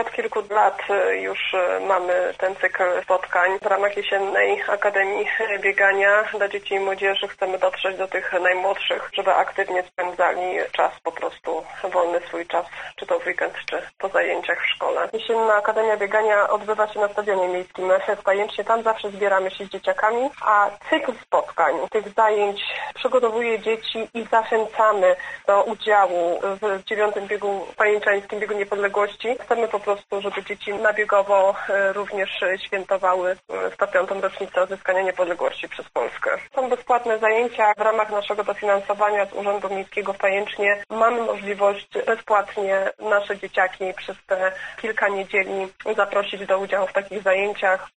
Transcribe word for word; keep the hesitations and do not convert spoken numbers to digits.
Od kilku lat już mamy ten cykl spotkań w ramach jesiennej Akademii Biegania. Dla dzieci i młodzieży chcemy dotrzeć do tych najmłodszych, żeby aktywnie spędzali czas, po prostu wolny swój czas, czy to w weekend, czy po zajęciach w szkole. Jesienna Akademia Biegania odbywa się na Stadionie Miejskim w Pajęcznie. Tam zawsze zbieramy się z dzieciakami, a cykl spotkań, tych zajęć przygotowuje dzieci i zachęcamy do udziału w dziewiątym biegu pajęczańskim, biegu niepodległości. Chcemy po prostu, żeby dzieci nabiegowo również świętowały sto piątą rocznicę odzyskania niepodległości przez Polskę. Są bezpłatne zajęcia w ramach naszego dofinansowania z Urzędu Miejskiego w Pajęcznie. Mamy możliwość bezpłatnie nasze dzieciaki przez te kilka niedzieli zaprosić do udziału w takich zajęciach.